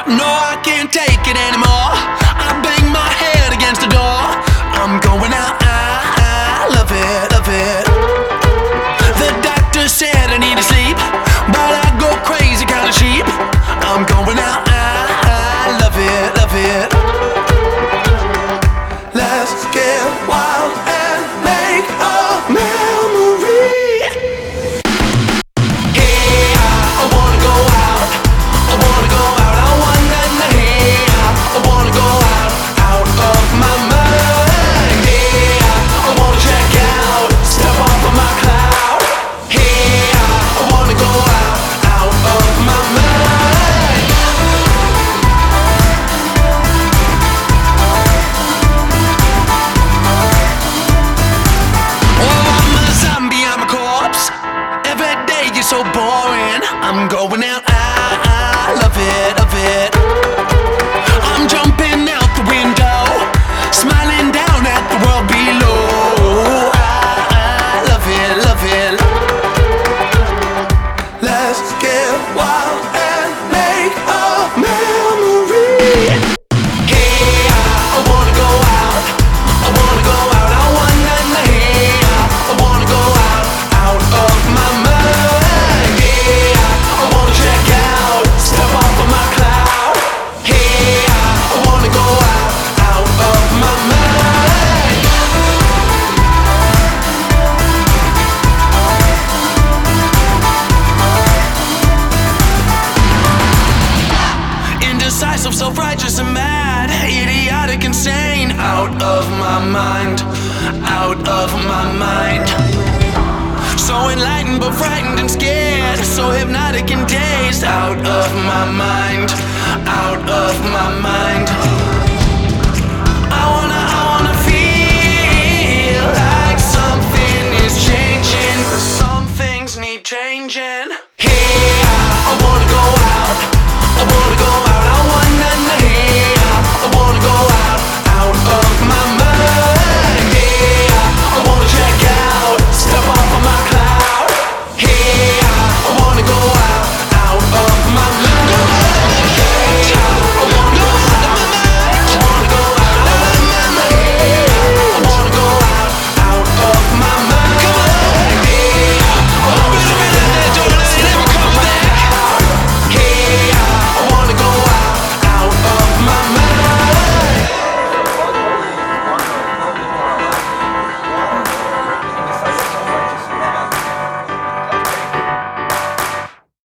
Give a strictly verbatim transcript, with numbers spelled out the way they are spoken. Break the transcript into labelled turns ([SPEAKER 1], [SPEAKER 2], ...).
[SPEAKER 1] No, I can't take it anymore. I bang my head against the door. I'm going out, I, I love it, love it. The doctor said I need to sleep, but I go crazy kinda sheep. I'm going out, I, I love it, love it. Let's get wild and make a memory. Hey, I, I wanna go out. I wanna go out. I wanna, hey, I, I wanna go out, out of my mind. Hey, I, I wanna check out, step off of my cloud. Hey, I, I wanna go out, out of my mind. Oh, I'm a zombie, I'm a corpse. Every day you're so boring. I'm going out, I, I love it, love it. I'm jumping out the window, smiling down at the world below. I, I love it, love it. Let's get wild and make a memory. Hey, I, I wanna go out. I wanna go out. I wanna, hey, I, I wanna go out, out of my mind. Hey, I, I wanna check out, step off of my cloud. Hey, I, I wanna go out, out of my mind. Indecisive, self-righteous and mad, idiotic, insane. Out of my mind, out of my mind. So enlightened but frightened and scared, so hypnotic and dazed. Out of my mind, out of my mind.